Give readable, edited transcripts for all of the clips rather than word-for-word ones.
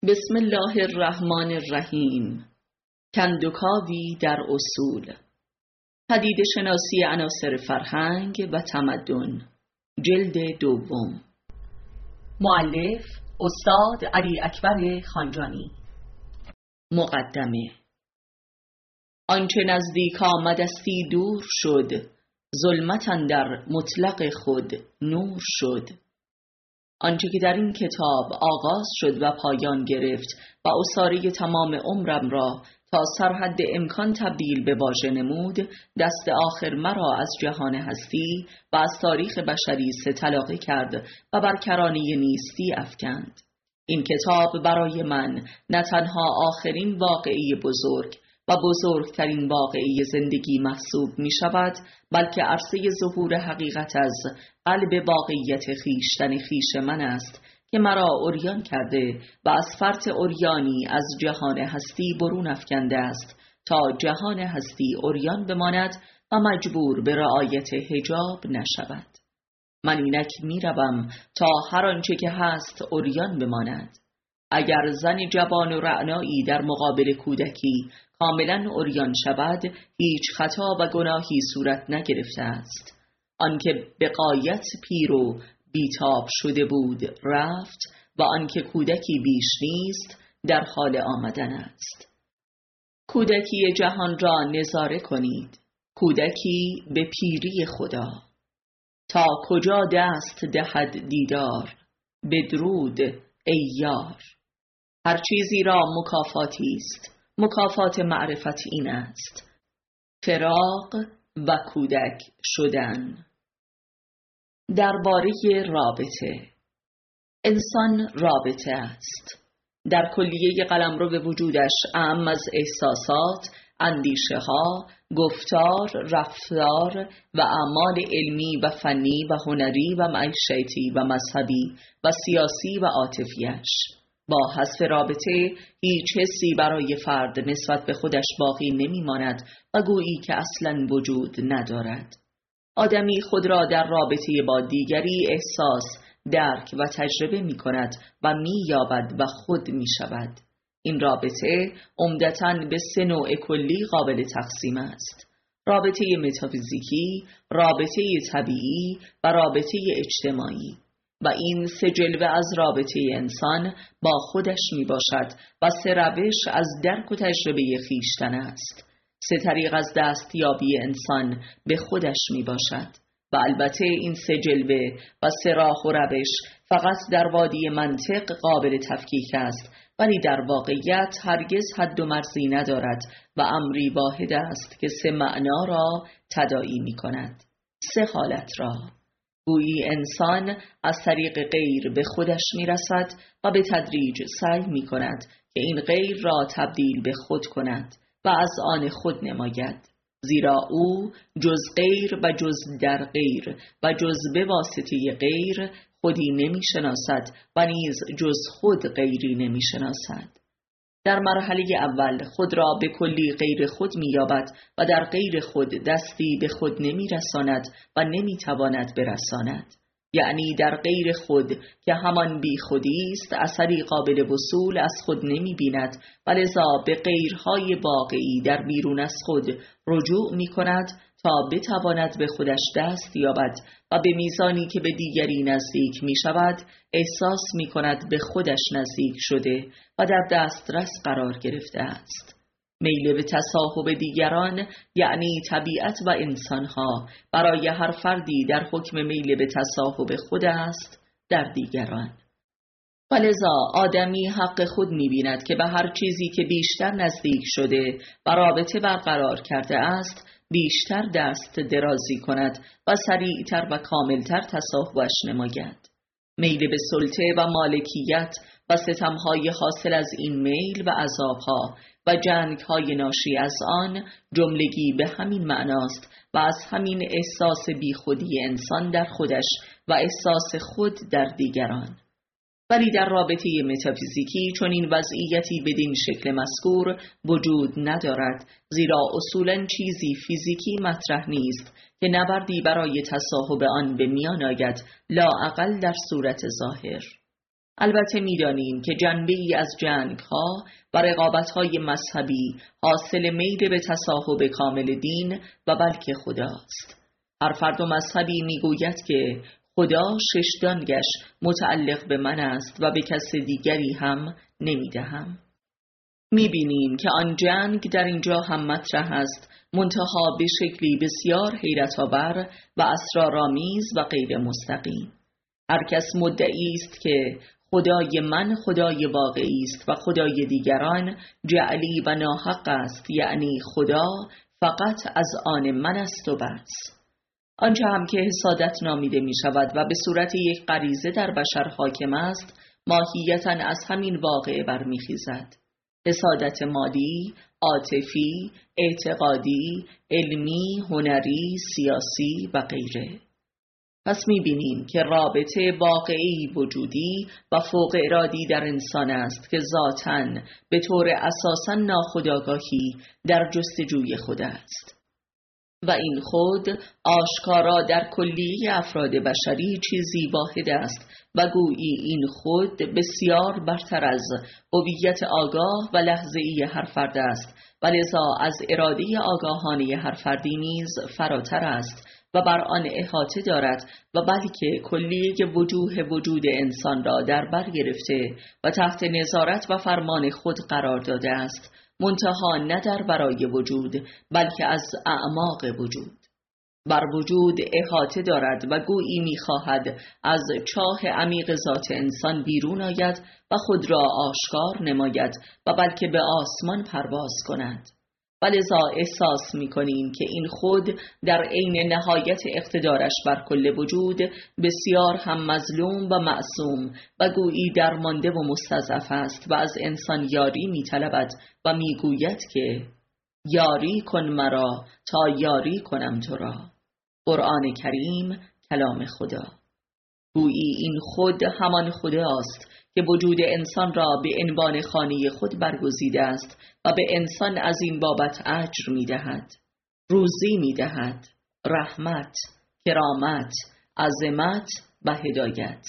بسم الله الرحمن الرحیم. کندوکاوی در اصول، پدیده شناسی عناصر فرهنگ و تمدن، جلد دوم. مؤلف استاد علی اکبر خانجانی. مقدمه. آنچه نزدیک آمدستی دور شد، ظلمت اندر مطلق خود نور شد. آنچه که در این کتاب آغاز شد و پایان گرفت و عصاره تمام عمرم را تا سرحد امکان تبدیل به واژه نمود، دست آخر مرا از جهان هستی و از تاریخ بشری ستلقی کرد و بر کرانه نیستی افکند. این کتاب برای من نه تنها آخرین واقعه بزرگ و بزرگترین واقعه زندگی محسوب می شود، بلکه عرصه ظهور حقیقت از قلب واقعیت خیشتن خیش من است که مرا عریان کرده و از فرط عریانی از جهان هستی برون افکنده است تا جهان هستی عریان بماند و مجبور به رعایت حجاب نشود. من اینک می روم تا هر آنچه که هست عریان بماند. اگر زن جوان و رعنایی در مقابل کودکی کاملا عریان شود، هیچ خطا و گناهی صورت نگرفته است. آنکه به غایت پیر و بیتاب شده بود رفت و آنکه کودکی بیش نیست در حال آمدن است. کودکی جهان را نظاره کنید، کودکی به پیری خدا. تا کجا دست دهد دیدار، بدرود ای یار. هر چیزی را مکافاتی است، مکافات معرفت این است: فراق و کودک شدن. درباره رابطه. انسان رابطه است. در کلیه قلمرو به وجودش اعم از احساسات، اندیشه ها، گفتار، رفتار و اعمال علمی و فنی و هنری و معیشتی و مذهبی و سیاسی و عاطفیش. با حذف رابطه هیچ حسی برای فرد نسبت به خودش باقی نمی ماند و گویی که اصلاً وجود ندارد. آدمی خود را در رابطه با دیگری احساس، درک و تجربه می کند و می یابد و خود می شود. این رابطه عمدتاً به سه نوع کلی قابل تقسیم است: رابطه متافیزیکی، رابطه طبیعی و رابطه اجتماعی. و این سه جلوه از رابطه انسان با خودش می باشد و سه روش از درک و تجربه خیشتن است. سه طریق از دستیابی انسان به خودش می باشد و البته این سه جلوه و سه راه و روش فقط در وادی منطق قابل تفکیک است، ولی در واقعیت هرگز حد و مرزی ندارد و امری واحد است که سه معنا را تداعی می کند، سه حالت را. گویی انسان از طریق غیر به خودش می رسد و به تدریج سعی می کند که این غیر را تبدیل به خود کند و از آن خود نماید، زیرا او جز غیر و جز در غیر و جز به واسطه غیر خودی نمی شناسد و نیز جز خود غیری نمی شناسد. در مرحله اول خود را به کلی غیر خود می یابد و در غیر خود دستی به خود نمی رساند و نمی تواند برساند. یعنی در غیر خود که همان بی خودی است، اثری قابل وصول از خود نمی بیند و لذا به غیرهای واقعی در بیرون از خود رجوع می کند تا بتواند به خودش دست یابد و به میزانی که به دیگری نزدیک می شود احساس می کند به خودش نزدیک شده و در دسترس قرار گرفته است. میل به تصاحب دیگران، یعنی طبیعت و انسانها، برای هر فردی در حکم میل به تصاحب خود است در دیگران. ولذا آدمی حق خود می بیند که به هر چیزی که بیشتر نزدیک شده و رابطه برقرار کرده است بیشتر دست درازی کند و سریعتر و کاملتر تصاحبش نماید. میل به سلطه و مالکیت و ستمهای حاصل از این میل و عذابها و جنگهای ناشی از آن جملگی به همین معناست و از همین احساس بیخودی انسان در خودش و احساس خود در دیگران. ولی در رابطه متافیزیکی چون این وضعیتی بدین شکل مذکور وجود ندارد، زیرا اصولاً چیزی فیزیکی مطرح نیست که نبردی برای تصاحب آن به میان آید، لااقل در صورت ظاهر. البته می‌دانیم که جنبه‌ای از جنگ‌ها و رقابت‌های مذهبی حاصل میل به تصاحب کامل دین و بلکه خداست. هر فرد و مذهبی می‌گوید که خدا ششدانگش متعلق به من است و به کس دیگری هم نمی‌دهم. می‌بینیم که آن جنگ در اینجا هم مطرح است، منتها به شکلی بسیار حیرت‌آور و اسرارآمیز و غیر مستقیم. هر کس مدعی است که خدای من خدای واقعی است و خدای دیگران جعلی و ناحق است، یعنی خدا فقط از آن من است و بس. آنچه هم که حسادت نامیده می شود و به صورت یک غریزه در بشر حاکم است، ماهیتاً از همین واقعه برمیخیزد: حسادت مالی، عاطفی، اعتقادی، علمی، هنری، سیاسی و غیره. پس می‌بینیم که رابطه واقعی وجودی و فوق ارادی در انسان است که ذاتاً به طور اساساً ناخودآگاهی در جستجوی خود است و این خود آشکارا در کلیه افراد بشری چیزی واحد است و گویی این خود بسیار برتر از هویت آگاه و لحظه‌ای هر فرد است و لذا از اراده آگاهانه هر فردی نیز فراتر است و بر آن احاطه دارد و بلکه کلیه وجوه وجود انسان را در بر گرفته و تحت نظارت و فرمان خود قرار داده است، منتها نه در برای وجود بلکه از اعماق وجود. بر وجود احاطه دارد و گویی می‌خواهد از چاه عمیق ذات انسان بیرون آید و خود را آشکار نماید و بلکه به آسمان پرواز کند. ولذا احساس می‌کنیم که این خود در عین نهایت اقتدارش بر کل وجود بسیار هم مظلوم و معصوم و گویی درمانده و مستضعف است و از انسان یاری می‌طلبد و می‌گوید که یاری کن مرا تا یاری کنم تو را. قرآن کریم کلام خدا. گویی این خود همان خداست که وجود انسان را به عنوان خانه خود برگزیده است و به انسان از این بابت اجر می‌دهد، روزی می‌دهد، رحمت، کرامت، عظمت و هدایت.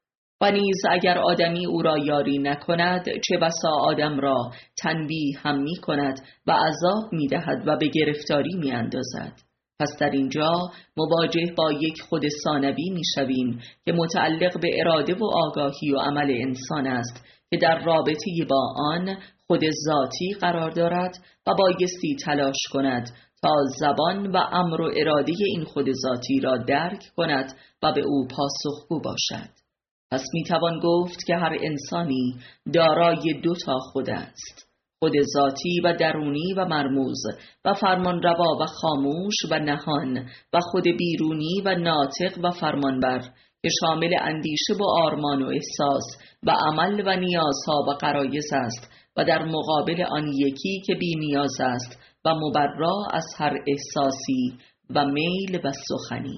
و نیز اگر آدمی او را یاری نکند، چه بسا آدم را تنبیه هم می‌کند و عذاب می‌دهد و به گرفتاری می‌اندازد. پس در اینجا مواجه با یک خود ثانوی می‌شویم که متعلق به اراده و آگاهی و عمل انسان است که در رابطه با آن خود ذاتی قرار دارد و بایستی تلاش کند تا زبان و امر و اراده این خود ذاتی را درک کند و به او پاسخگو باشد. پس میتوان گفت که هر انسانی دارای دو تا خود است: خود ذاتی و درونی و مرموز و فرمانروا و خاموش و نهان و خود بیرونی و ناطق و فرمانبر که شامل اندیشه و آرمان و احساس و عمل و نیازها و غرایز است و در مقابل آن یکی که بی نیاز است و مبرا از هر احساسی و میل و سخنی.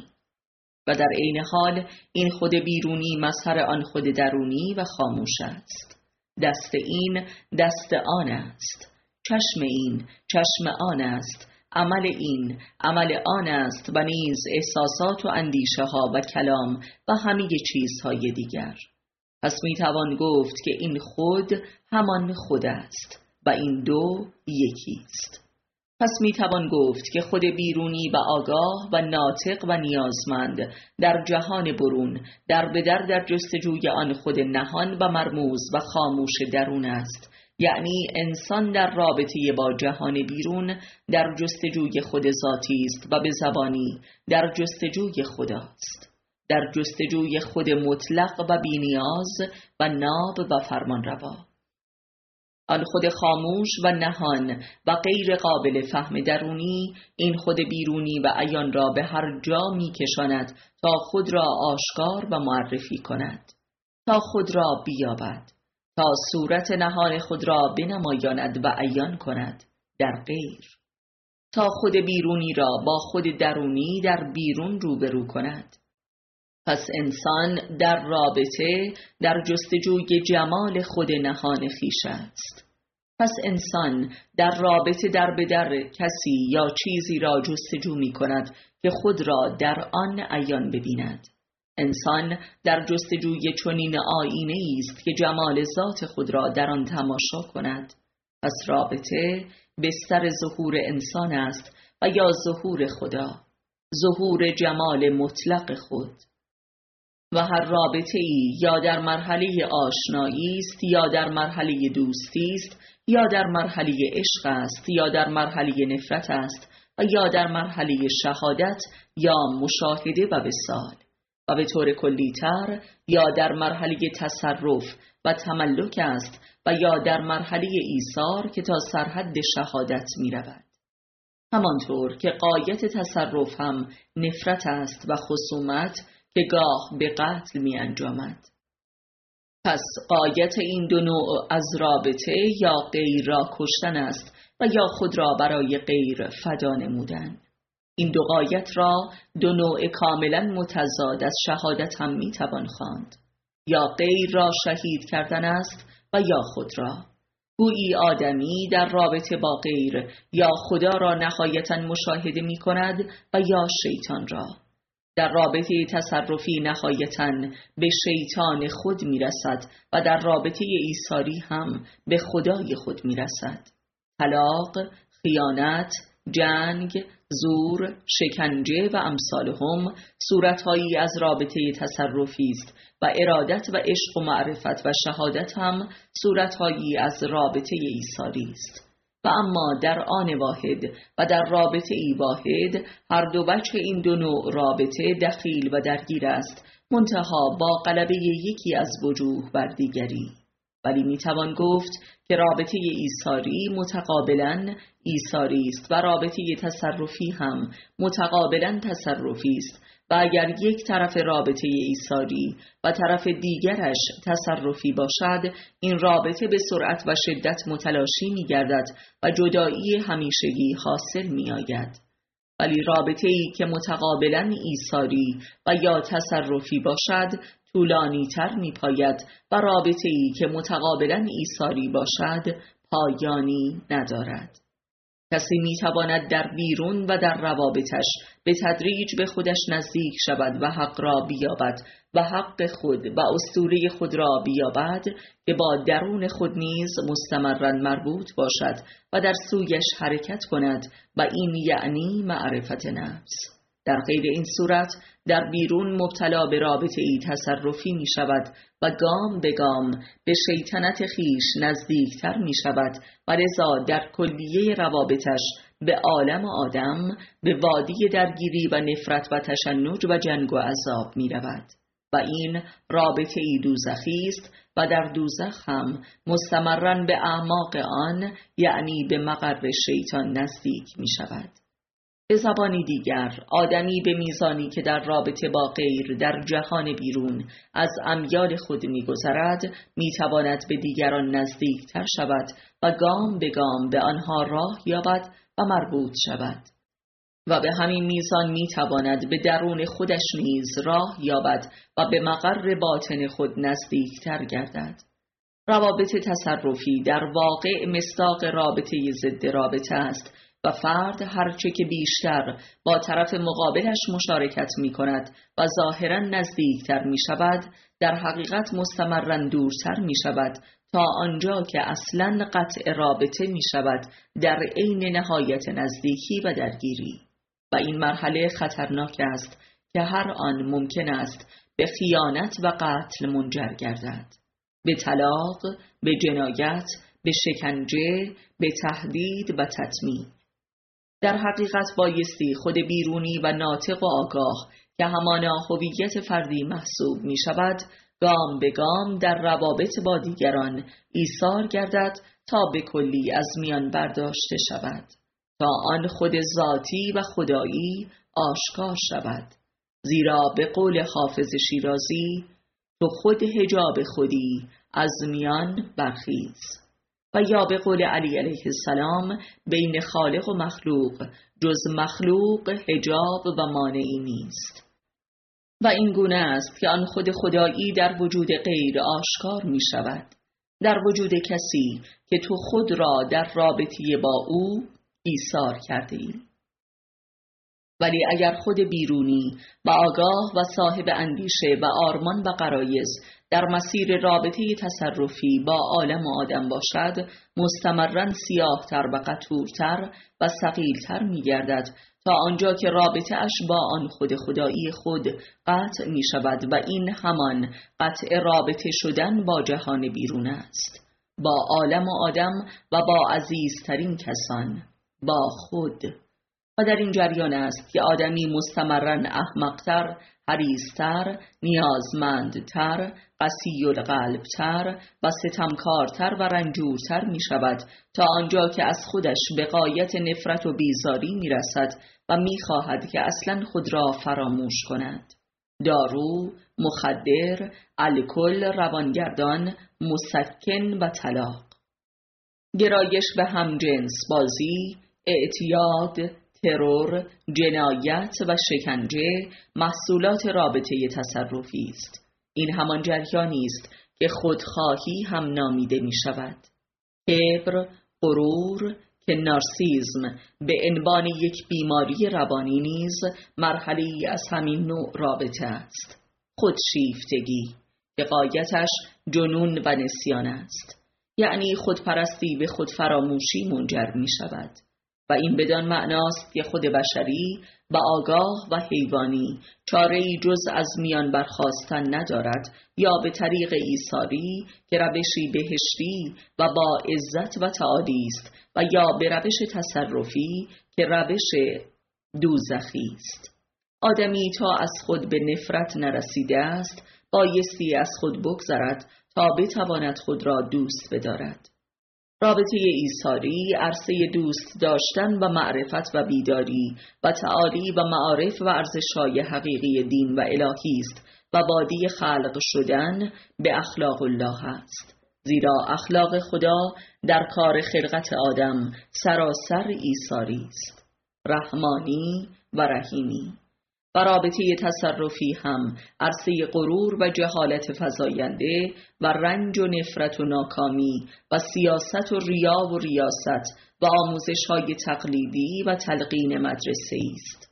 و در عین حال این خود بیرونی مظهر آن خود درونی و خاموش است. دست این دست آن است، چشم این چشم آن است، عمل این عمل آن است و نیز احساسات و اندیشه ها و کلام و همه چیزهای دیگر. پس میتوان گفت که این خود همان خود است و این دو یکی است. پس میتوان گفت که خود بیرونی و آگاه و ناطق و نیازمند در جهان برون در بدر در جستجوی آن خود نهان و مرموز و خاموش درون است، یعنی انسان در رابطه با جهان بیرون در جستجوی خود ذاتی است و به زبانی در جستجوی خداست، در جستجوی خود مطلق و بی‌نیاز و ناب و فرمانروا. آن خود خاموش و نهان و غیر قابل فهم درونی این خود بیرونی و عیان را به هر جا می کشاند تا خود را آشکار و معرفی کند، تا خود را بیابد، تا صورت نهان خود را بنمایاند و عیان کند در غیر، تا خود بیرونی را با خود درونی در بیرون روبرو کند. پس انسان در رابطه در جستجوی جمال خود نهان خویش است. پس انسان در رابطه در بدر کسی یا چیزی را جستجو می کند که خود را در آن عیان ببیند. انسان در جستجوی چنین آیینه‌ای است که جمال ذات خود را در آن تماشا کند. پس رابطه بستر ظهور انسان است و یا ظهور خدا، ظهور جمال مطلق خود. و هر رابطه‌ای یا در مرحله آشنایی است، یا در مرحله دوستی است، یا در مرحله عشق است، یا در مرحله نفرت است و یا در مرحله شهادت یا مشاهده و وصال، و به طور کلی‌تر یا در مرحله تصرف و تملک است و یا در مرحله ایثار که تا سرحد شهادت می رود. همانطور که غایت تصرف هم نفرت است و خصومت که گاه به قتل می انجامد. پس غایت این دو نوع از رابطه یا غیر را کشتن است و یا خود را برای غیر فدا نمودن. این دو غایت را دو نوع کاملا متضاد از شهادت هم می توان خواند. یا غیر را شهید کردن است و یا خود را. گویی آدمی در رابطه با غیر یا خدا را نهایتاً مشاهده می کند و یا شیطان را. در رابطه تصرفی نهایتاً به شیطان خود می رسد و در رابطه ایثاری هم به خدای خود می رسد. طلاق، خیانت، جنگ، زور، شکنجه و امثالهم صورتهایی از رابطه تصرفی است و ارادت و عشق و معرفت و شهادت هم صورتهایی از رابطه ایثاری است. و اما در آن واحد و در رابطه ای واحد هر دو وجه این دو نوع رابطه دخیل و درگیر است، منتها با غلبه یکی از وجوه بر دیگری. ولی میتوان گفت که رابطه ایثاری متقابلاً ایثاری است و رابطه تصرفی هم متقابلاً تصرفی است، و اگر یک طرف رابطه ایثاری و طرف دیگرش تصرفی باشد، این رابطه به سرعت و شدت متلاشی می گردد و جدایی همیشگی حاصل می آید. ولی رابطه ای که متقابلاً ایثاری و یا تصرفی باشد طولانی تر می پاید و رابطه ای که متقابلاً ایثاری باشد پایانی ندارد. کسی می تواند در بیرون و در روابطش به تدریج به خودش نزدیک شود و حق را بیابد و حق خود و اسطوره خود را بیابد که با درون خود نیز مستمراً مربوط باشد و در سویش حرکت کند، و این یعنی معرفت نفس. در غیر این صورت در بیرون مبتلا به رابطه ای تصرفی می شود و گام به گام به شیطنت خیش نزدیکتر می شود و لذا در کلیه روابطش به عالم آدم، به وادی درگیری و نفرت و تشنج و جنگ و عذاب می رود. و این رابطه ای دوزخی است و در دوزخ هم مستمراً به اعماق آن، یعنی به مقر شیطان نزدیک می شود. به زبانی دیگر، آدمی به میزانی که در رابطه با غیر در جهان بیرون از امیال خود می‌گذرد، می‌تواند به دیگران نزدیکتر شود و گام به گام به آنها راه یابد و مربوط شود. و به همین میزان می‌تواند به درون خودش نیز راه یابد و به مقر باطن خود نزدیکتر گردد. روابط تصرفی در واقع مصداق رابطه ضد رابطه است و فرد هرچه که بیشتر با طرف مقابلش مشارکت می کند و ظاهراً نزدیکتر می شود، در حقیقت مستمراً دورتر می شود تا آنجا که اصلاً قطع رابطه می شود در عین نهایت نزدیکی و درگیری. و این مرحله خطرناک است که هر آن ممکن است به خیانت و قتل منجر گردد، به طلاق، به جنایت، به شکنجه، به تهدید و تطمیع. در حقیقت بایستی خود بیرونی و ناطق و آگاه که همانا هویت فردی محسوب می شود، گام به گام در روابط با دیگران ایثار گردد تا به کلی از میان برداشته شود، تا آن خود ذاتی و خدایی آشکار شود. زیرا به قول حافظ شیرازی، تو خود حجاب خودی از میان برخیز. و یا به قول علی علیه السلام، بین خالق و مخلوق جز مخلوق حجاب و مانعی نیست. و این گونه است که آن خود خدایی در وجود غیر آشکار می شود، در وجود کسی که تو خود را در رابطه با او ایثار کرده ای. ولی اگر خود بیرونی و آگاه و صاحب اندیشه و آرمان و غرایز در مسیر رابطه تصرفی با عالم و آدم باشد، مستمراً سیاه‌تر و قطورتر و ثقیل‌تر می‌گردد تا آنجا که رابطه اش با آن خود خدایی خود قطع می شود و این همان قطع رابطه شدن با جهان بیرون است، با عالم و آدم و با عزیزترین کسان، با خود. و در این جریان است که آدمی مستمراً احمق‌تر، حریص‌تر، نیازمندتر، قسی القلب‌تر و ستمکارتر و رنجورتر می شود تا آنجا که از خودش به غایت نفرت و بیزاری می رسد و می خواهد که اصلاً خود را فراموش کند. دارو، مخدر، الکل، روانگردان، مسکن و طلاق. گرایش به همجنس بازی، اعتیاد، ترور، جنایت و شکنجه محصولات رابطه تصرفی است. این همان جریانی است که خودخواهی هم نامیده می شود. کبر، غرور که نارسیسم به عنوان یک بیماری روانی نیز مرحله‌ای از همین نوع رابطه است. خودشیفتگی که غایتش جنون و نسیان است، یعنی خودپرستی به خودفراموشی منجر می شود و این بدان معناست که خود بشری و آگاه و حیوانی چاره‌ای جز از میان برخاستن ندارد، یا به طریق ایثاری که روشی بهشتی و با عزت و تعالی است و یا به روش تصرفی که روش دوزخی است. آدمی تا از خود به نفرت نرسیده است بایستی از خود بگذرد تا بتواند خود را دوست بدارد. رابطه ایثاری عرصه دوست داشتن و معرفت و بیداری و تعالی و معارف و ارزش‌های حقیقی دین و الهی است و بادی خلق شدن به اخلاق الله است، زیرا اخلاق خدا در کار خلقت آدم سراسر ایثاری است، رحمانی و رحیمی. و رابطه تصرفی هم عرصه غرور و جهالت فزاینده و رنج و نفرت و ناکامی و سیاست و ریا و ریاست و آموزش‌های تقلیدی و تلقین مدرسه‌ای است.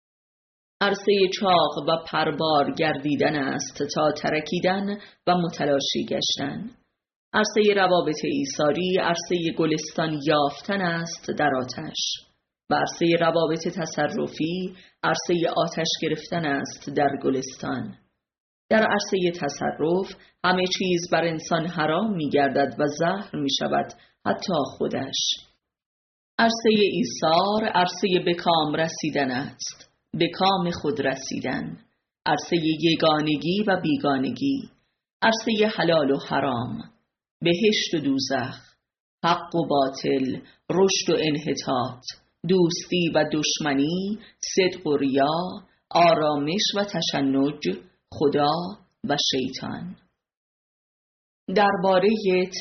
عرصه چاق و پربار گردیدن است تا ترکیدن و متلاشی گشتن. عرصه روابط ایثاری عرصه گلستان یافتن است در آتش و عرصه روابط تصرفی عرصه آتش گرفتن است در گلستان. در عرصه تصرف همه چیز بر انسان حرام می گردد و زهر می شود، حتی خودش. عرصه ایثار عرصه به کام رسیدن است، به کام خود رسیدن، عرصه یگانگی و بیگانگی، عرصه حلال و حرام، بهشت و دوزخ، حق و باطل، رشد و انحطاط، دوستی و دشمنی، صدق و ریا، آرامش و تشنج، خدا و شیطان. درباره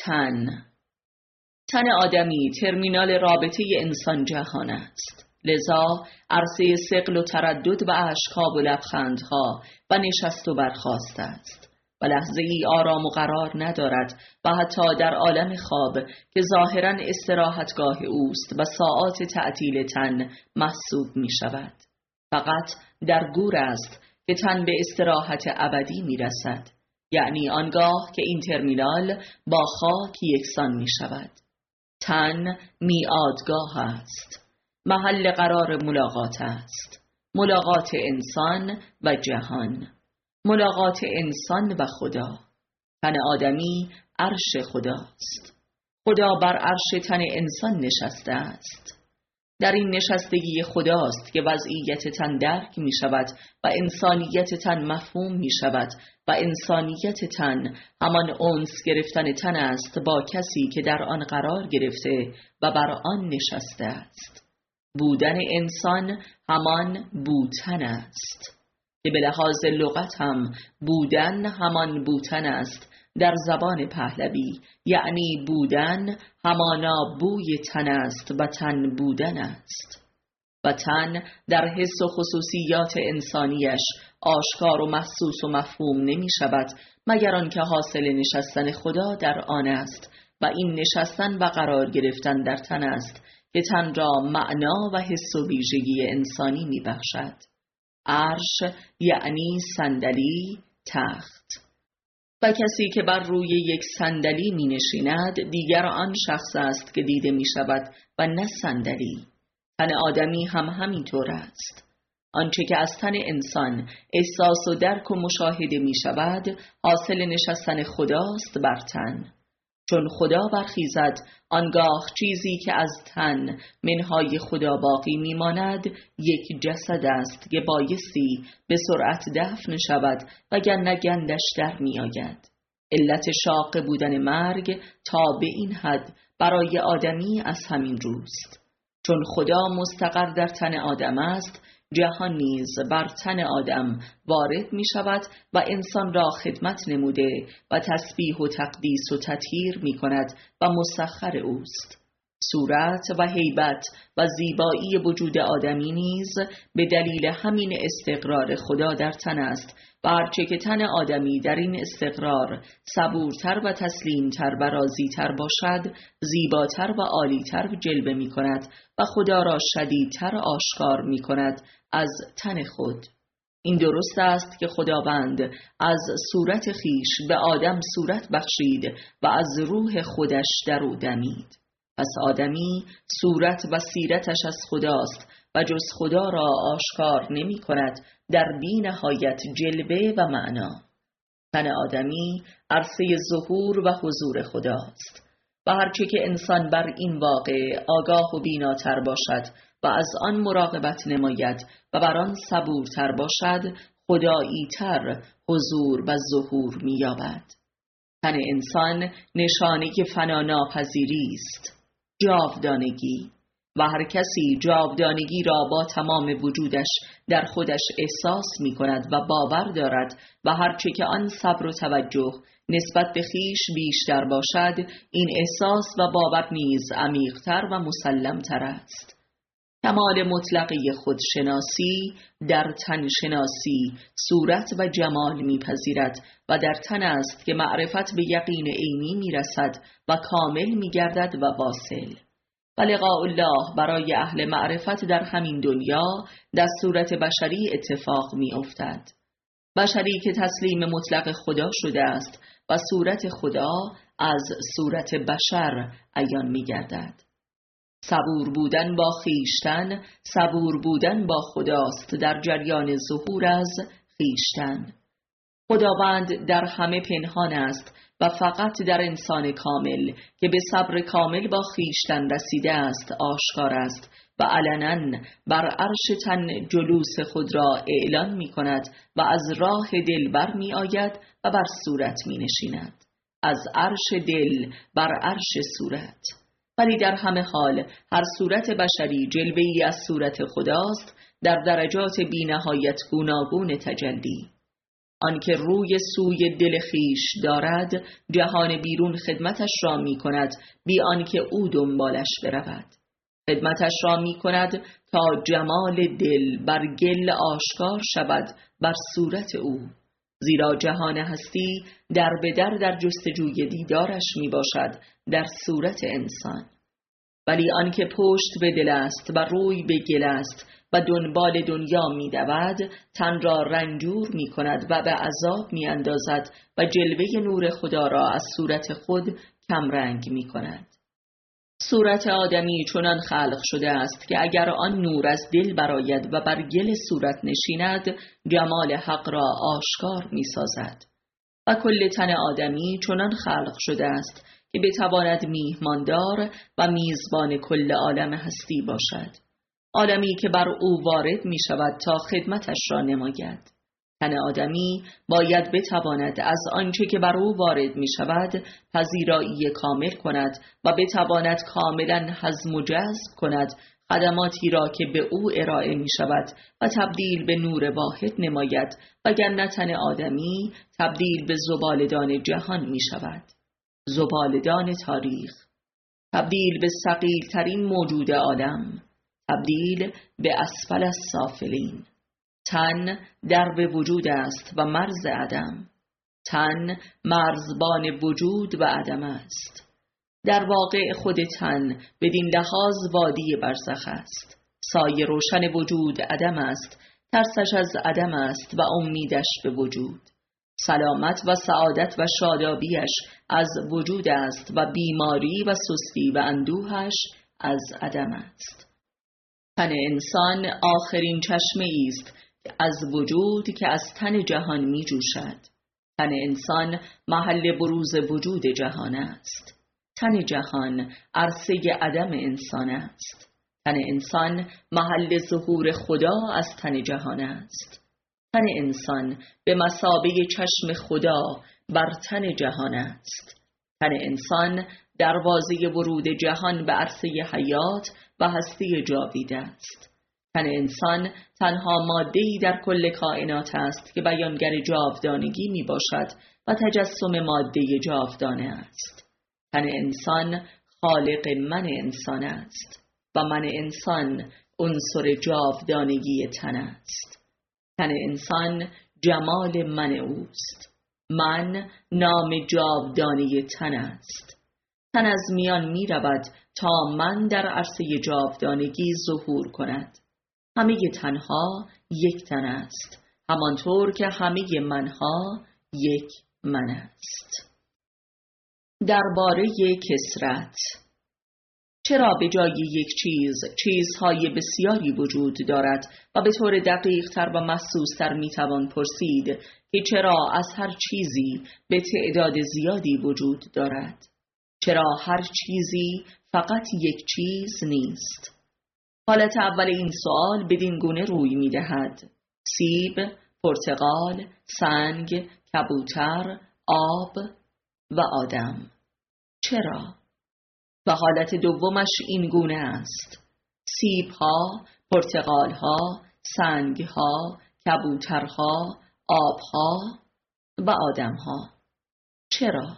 تن آدمی ترمینال رابطه انسان جهان است، لذا عرصه ثقل و تردد و اشک‌ها و لبخندها و نشست و برخاست است و لحظه ای آرام و قرار ندارد و حتی در عالم خواب که ظاهراً استراحتگاه اوست و ساعات تعطیل تن محسوب می شود، فقط در گور است که تن به استراحت ابدی می رسد، یعنی آنگاه که این ترمینال با خاک یکسان می شود. تن میعادگاه است، محل قرار ملاقات است، ملاقات انسان و جهان، ملاقات انسان و خدا. تن آدمی عرش خداست، خدا بر عرش تن انسان نشسته است. در این نشستگی خداست که وضعیت تن درک می شود و انسانیت تن مفهوم می شود و انسانیت تن همان انس گرفتن تن است با کسی که در آن قرار گرفته و بر آن نشسته است. بودن انسان همان بوتن است که به لحاظ لغت هم بودن همان بوتن است در زبان پهلوی، یعنی بودن همانا بوی تن است و تن بودن است و تن در حس و خصوصیات انسانیش آشکار و محسوس و مفهوم نمی شود مگر آنکه حاصل نشستن خدا در آن است و این نشستن و قرار گرفتن در تن است که تن را معنا و حس و ویژگی انسانی می بخشد. عرش یعنی صندلی، تخت. و کسی که بر روی یک صندلی می نشیند دیگر آن شخص است که دیده می شود و نه صندلی. تن آدمی هم همینطور است. آنچه که از تن انسان احساس و درک و مشاهده می شود حاصل نشستن خداست بر تن. چون خدا برخیزد آنگاه چیزی که از تن منهای خدا باقی می ماند یک جسد است که بایستی به سرعت دفن شود وگرنه گندش در می آید. علت شاق بودن مرگ تا به این حد برای آدمی از همین روست. چون خدا مستقر در تن آدم است، جهان نیز بر تن آدم وارد می شود و انسان را خدمت نموده و تسبیح و تقدیس و تطهیر می کند و مسخر اوست. صورت و هیبت و زیبایی وجود آدمی نیز به دلیل همین استقرار خدا در تن است و هرچه که تن آدمی در این استقرار صبورتر و تسلیمتر و راضیتر باشد زیباتر و عالیتر جلوه می کند و خدا را شدیدتر آشکار می کند از تن خود. این درست است که خداوند از صورت خیش به آدم صورت بخشید و از روح خودش در او دمید. پس آدمی صورت و سیرتش از خداست و جز خدا را آشکار نمی کند در بی نهایت جلوه و معنا. تن آدمی عرصه ظهور و حضور خداست و هرچه که انسان بر این واقع آگاه و بیناتر باشد و از آن مراقبت نماید و بر آن صبورتر باشد خدایی تر حضور و ظهور می یابد. تن انسان نشانه فنا ناپذیری است، جاودانگی، و هر کسی جاودانگی را با تمام وجودش در خودش احساس می کند و باور دارد و هرچه که آن صبر و توجه نسبت به خیش بیشتر باشد این احساس و باور نیز عمیق‌تر و مسلم‌تر است. کمال مطلقی خودشناسی در تن شناسی صورت و جمال میپذیرد و در تن است که معرفت به یقین عینی میرسد و کامل میگردد و واصل. و لقاء الله برای اهل معرفت در همین دنیا در صورت بشری اتفاق میافتد. بشری که تسلیم مطلق خدا شده است و صورت خدا از صورت بشر عیان میگردد. صبور بودن با خیشتن، صبور بودن با خداست در جریان ظهور از خیشتن. خداوند در همه پنهان است و فقط در انسان کامل که به صبر کامل با خیشتن رسیده است آشکار است و علنا بر عرش تن جلوس خود را اعلان می کند و از راه دل بر می آید و بر صورت می نشیند. از عرش دل بر عرش صورت. ولی در همه حال هر صورت بشری جلوه‌ای از صورت خداست در درجات بی نهایت گوناگون تجلی. آنکه روی سوی دل خیش دارد جهان بیرون خدمتش را می کند بی آنکه او دنبالش برود. خدمتش را می کند تا جمال دل بر گل آشکار شود بر صورت او، زیرا جهان هستی در به در جستجوی دیدارش می باشد در صورت انسان. ولی آنکه پشت به دل است و روی به گل است و دنبال دنیا می دود تن را رنجور می کند و به عذاب می اندازد و جلوه نور خدا را از صورت خود کمرنگ می کند. صورت آدمی چنان خلق شده است که اگر آن نور از دل برآید و بر گل صورت نشیند جمال حق را آشکار می سازد. و کل تن آدمی چنان خلق شده است که بتواند میهماندار و میزبان کل عالم هستی باشد، عالمی که بر او وارد می شود تا خدمتش را نماید. تن آدمی باید بتواند از آنچه که بر او وارد می شود پذیرایی کامل کند و بتواند کاملا هضم و جذب کند خدماتی را که به او ارائه می شود و تبدیل به نور واحد نماید، وگرنه تن آدمی تبدیل به زبالدان جهان می شود، زبالدان تاریخ، تبدیل به ثقیل ترین موجود عالم، تبدیل به اسفل السافلین. تن درب وجود است و مرز عدم. تن مرزبان وجود و عدم است. در واقع خود تن بدین لحاظ وادی برزخ است. سایه روشن وجود عدم است، ترسش از عدم است و امیدش به وجود. سلامت و سعادت و شادابیش از وجود است و بیماری و سستی و اندوهش از عدم است. تن انسان آخرین چشمه است از وجود که از تن جهان می جوشد. تن انسان محل بروز وجود جهان است. تن جهان عرصه عدم انسان است. تن انسان محل ظهور خدا از تن جهان است. تن انسان به مثابه چشم خدا بر تن جهان است. تن انسان دروازه ورود جهان به عرصه حیات و هستی جاوید است. تن انسان تنها ماده‌ای در کل کائنات است که بیانگر جاودانگی می باشد و تجسم ماده جاودانه است. تن انسان خالق من انسان است و من انسان عنصر جاودانگی تن است. تن انسان جمال من اوست. من نام جاودانی تن است. تن از میان می رود تا من در عرصه جاودانگی ظهور کند. همه تنها یک تن است، همانطور که همه منها یک من است. درباره کثرت، چرا به جای یک چیز چیزهای بسیاری وجود دارد و به طور دقیق تر و محسوس تر می توان پرسید که چرا از هر چیزی به تعداد زیادی وجود دارد؟ چرا هر چیزی فقط یک چیز نیست؟ حالت اول این سوال بدین گونه روی می دهد: سیب، پرتقال، سنگ، کبوتر، آب و آدم. چرا؟ و حالت دومش این گونه است: سیب‌ها، پرتقال‌ها، سنگ‌ها، کبوترها، آب‌ها و آدم‌ها. چرا؟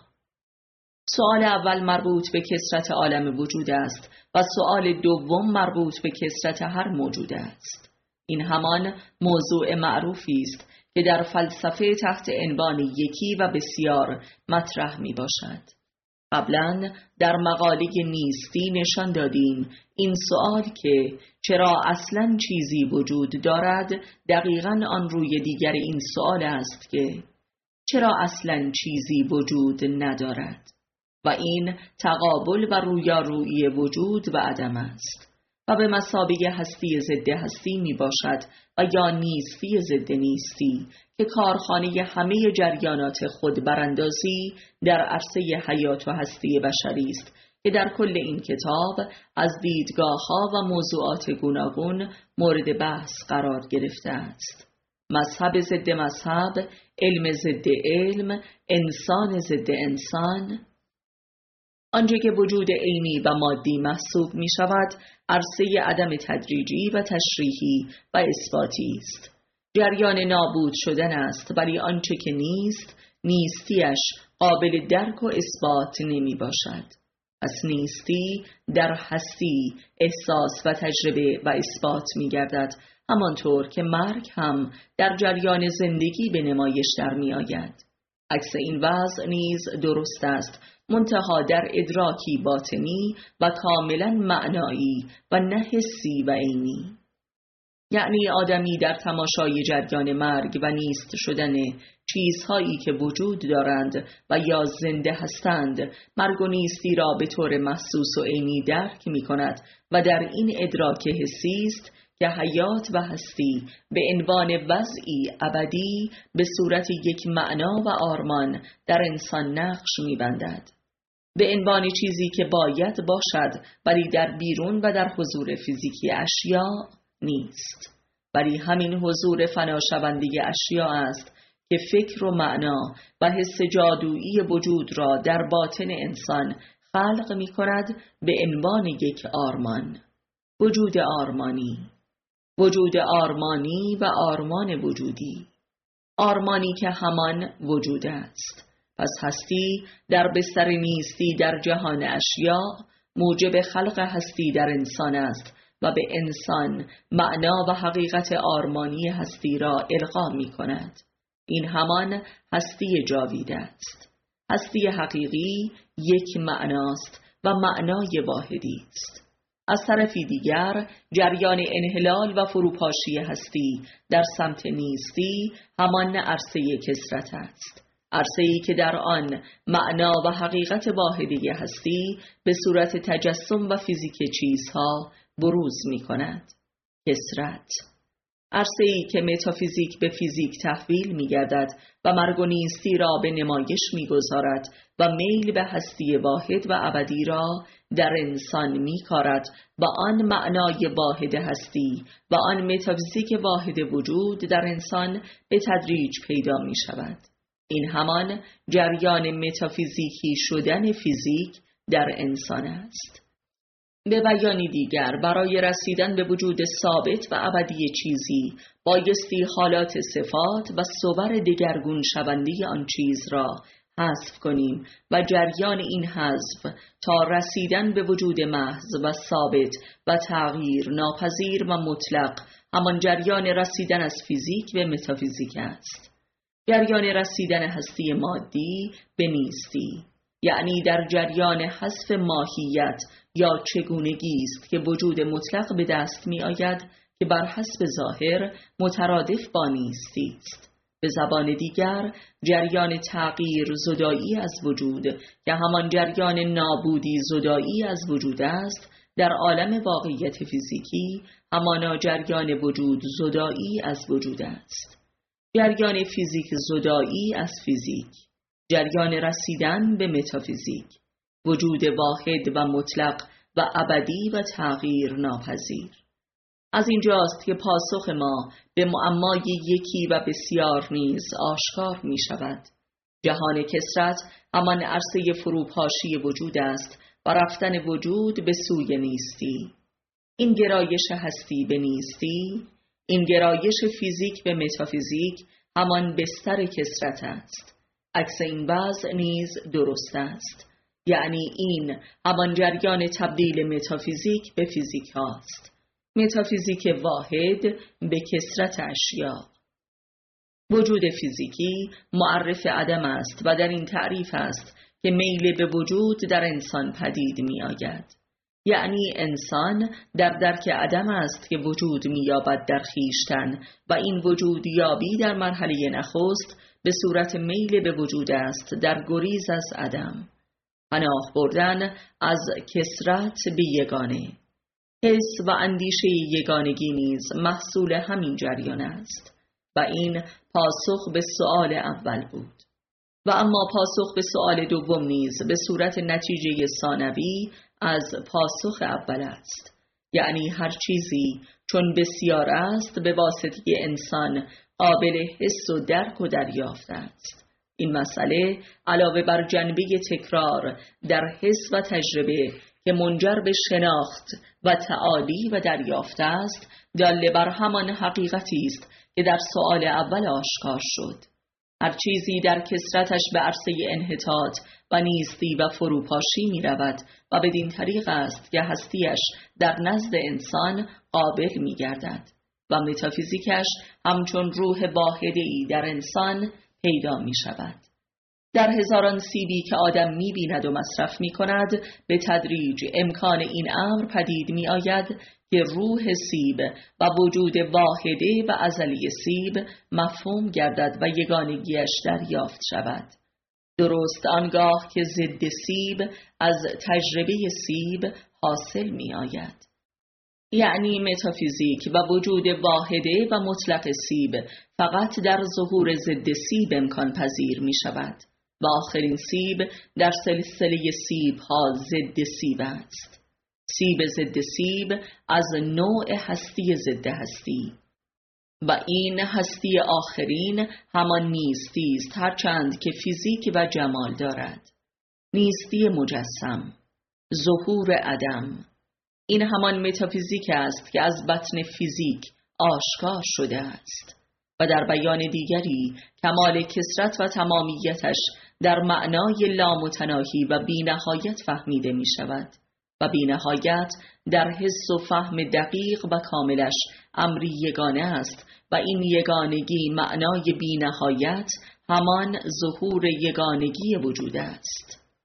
سوال اول مربوط به کثرت عالم وجود است و سوال دوم مربوط به کثرت هر موجود است. این همان موضوع معروفی است که در فلسفه تحت عنوان یکی و بسیار مطرح می باشد. قبلا در مقاله نیستی نشان دادیم این سوال که چرا اصلاً چیزی وجود دارد دقیقاً آن روی دیگر این سوال است که چرا اصلاً چیزی وجود ندارد، و این تقابل و رویارویی وجود و عدم است و به مثابه هستی ضد هستی می باشد و یا نیستی ضد نیستی که کارخانه همه جریانات خود براندازی در عرصه حیات و هستی بشری است که در کل این کتاب از دیدگاه‌ها و موضوعات گوناگون مورد بحث قرار گرفته است. مذهب ضد مذهب، علم ضد علم، انسان ضد انسان. آنچه که وجود عینی و مادی محسوب می شود عرصه عدم تدریجی و تشریحی و اثباتی است. جریان نابود شدن است، ولی آنچه که نیست نیستیش قابل درک و اثبات نمی باشد. پس نیستی در هستی احساس و تجربه و اثبات می گردد، همانطور که مرگ هم در جریان زندگی به نمایش در می آید. عکس این وضع نیز درست است، منتها در ادراکی باطنی و کاملا معنایی و نه حسی و عینی. یعنی آدمی در تماشای جریان مرگ و نیست شدن چیزهایی که وجود دارند و یا زنده هستند مرگ و نیستی را به طور محسوس و عینی درک می کند و در این ادراک حسی است که حیات و هستی به عنوان وضعی ابدی به صورت یک معنا و آرمان در انسان نقش می بندد، به عنوان چیزی که باید باشد ولی در بیرون و در حضور فیزیکی اشیاء نیست، ولی همین حضور فناشونده اشیاء است که فکر و معنا و حس جادویی وجود را در باطن انسان خلق می کند به عنوان یک آرمان. وجود آرمانی، وجود آرمانی و آرمان وجودی، آرمانی که همان وجود است. پس هستی در بستر نیستی در جهان اشیاء موجب خلق هستی در انسان است و به انسان معنا و حقیقت آرمانی هستی را القا می کند. این همان هستی جاوید است. هستی حقیقی یک معناست و معنای واحدی است. از طرفی دیگر جریان انحلال و فروپاشی هستی در سمت نیستی همان عرصه کثرت است، عرصه‌ای که در آن معنا و حقیقت واحدی هستی به صورت تجسم و فیزیک چیزها بروز می کند. کثرت، عرصه‌ای که متافیزیک به فیزیک تحویل می گردد و مرگ و نیستی را به نمایش می گذارد و میل به هستی واحد و ابدی را در انسان می کارد و آن معنای واحد هستی و آن متافیزیک واحد وجود در انسان به تدریج پیدا می شود. این همان جریان متافیزیکی شدن فیزیک در انسان است. به بیانی دیگر، برای رسیدن به وجود ثابت و ابدی چیزی بایستی حالات صفات و صور دگرگون شونده آن چیز را حذف کنیم و جریان این حذف تا رسیدن به وجود محض و ثابت و تغییر ناپذیر و مطلق همان جریان رسیدن از فیزیک به متافیزیک است. جریان رسیدن هستی مادی به نیستی، یعنی در جریان حذف ماهیت یا چگونگی است که وجود مطلق به دست می آید که بر حسب ظاهر مترادف با نیستی است. به زبان دیگر جریان تغییر زدایی از وجود که همان جریان نابودی زدایی از وجود است در عالم واقعیت فیزیکی همانا جریان وجود زدایی از وجود است. جریان فیزیک زدایی از فیزیک، جریان رسیدن به متافیزیک، وجود واحد و مطلق و ابدی و تغییر ناپذیر. از اینجاست که پاسخ ما به معمای یکی و بسیار نیز آشکار می شود. جهان کثرت همان عرصه فروپاشی وجود است و رفتن وجود به سوی نیستی. این گرایش هستی به نیستی، این گرایش فیزیک به متافیزیک همان بستر کثرت است. عکس این وضع نیز درست است، یعنی این همان جریان تبدیل متافیزیک به فیزیک هاست، متافیزیک واحد به کثرت اشیا. وجود فیزیکی معرف عدم است و در این تعریف است که میل به وجود در انسان پدید می آید. یعنی انسان در درک عدم است که وجود می یابد در خویشتن و این وجود یابی در مرحله نخست به صورت میل به وجود است در گریز از عدم، پناه بردن از کثرت به یگانه. حس و اندیشه یگانگی نیز محصول همین جریان است و این پاسخ به سؤال اول بود. و اما پاسخ به سؤال دوم نیز به صورت نتیجه ثانوی از پاسخ اول است، یعنی هر چیزی چون بسیار است به واسطه انسان قابل حس و درک و دریافت است. این مسئله علاوه بر جنبه تکرار در حس و تجربه که منجر به شناخت و تعالی و دریافت است، دال بر همان حقیقتی است که در سؤال اول آشکار شد. هر چیزی در کثرتش به عرصه انحطاط و نیستی و فروپاشی می رود و بدین طریق است که هستیش در نزد انسان قابل می گردد و متافیزیکش همچون روح واحده‌ای در انسان پیدا می شود. در هزاران سیبی که آدم می بیند و مصرف می کند به تدریج امکان این امر پدید می آید که روح سیب و وجود واحده و ازلی سیب مفهوم گردد و یگانگیش دریافت شود. درست آنگاه که ضد سیب از تجربه سیب حاصل می آید. یعنی متافیزیک و وجود واحده و مطلق سیب فقط در ظهور ضد سیب امکان پذیر می شود و آخرین سیب در سلسله سیب ها ضد سیب است. سیب ضد سیب از نوع هستی ضد هستی و این هستی آخرین همان نیستی است، هرچند که فیزیک و جمال دارد. نیستی مجسم، ظهور عدم، این همان متافیزیک است که از بطن فیزیک آشکار شده است و در بیان دیگری کمال کثرت و تمامیتش در معنای لامتناهی و بی‌نهایت فهمیده می شود و بی‌نهایت در حس و فهم دقیق و کاملش امری یگانه است و این یگانگی معنای بی‌نهایت همان ظهور یگانگی وجود است.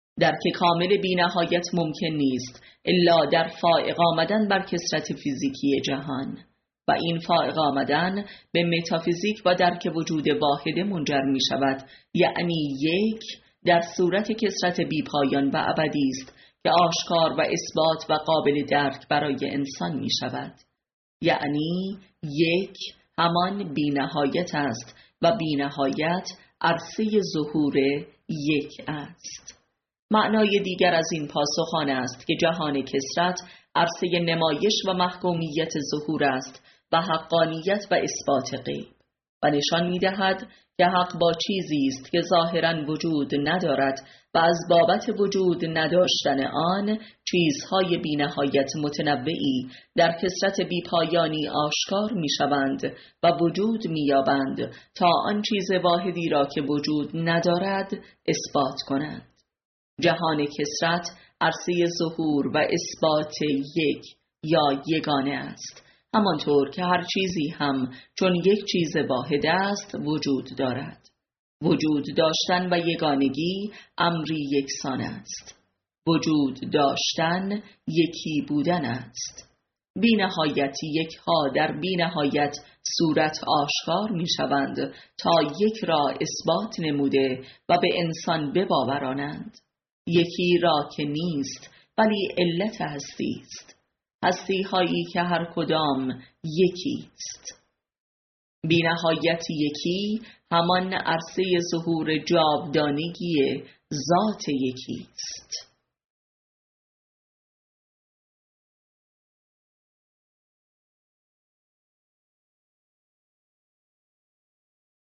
درک کامل بی‌نهایت ممکن نیست الا در فائق آمدن بر کثرت فیزیکی جهان، و این فائق آمدن به متافیزیک و درک وجود واحد منجر می شود، یعنی یک در صورت کثرت بی‌پایان و ابدی است که آشکار و اثبات و قابل درک برای انسان می شود. یعنی یک همان بی‌نهایت است و بی‌نهایت عرصه ظهور یک است. معنای دیگر از این پاسخ آن است که جهان کثرت عرصه نمایش و محکومیت ظهور است و حقانیت و اثبات غیب، و نشان می‌دهد که حق با چیزی است که ظاهراً وجود ندارد و از بابت وجود نداشتن آن چیزهای بی‌نهایت متنوعی در کثرت بی‌پایانی آشکار می‌شوند و وجود می‌یابند تا آن چیز واحدی را که وجود ندارد اثبات کنند. جهان کثرت عرصه ظهور و اثبات یک یا یگانه است، همانطور که هر چیزی هم چون یک چیز واحد است وجود دارد. وجود داشتن و یگانگی امری یکسان است. وجود داشتن یکی بودن است. بی نهایت یک ها در بی نهایت صورت آشکار می شوند تا یک را اثبات نموده و به انسان بباورانند. یکی را که نیست ولی علت هستی است. هستی هایی که هر کدام یکی است. بی نهایت یکی همان عرصه ظهور جاودانگی ذات یکی است.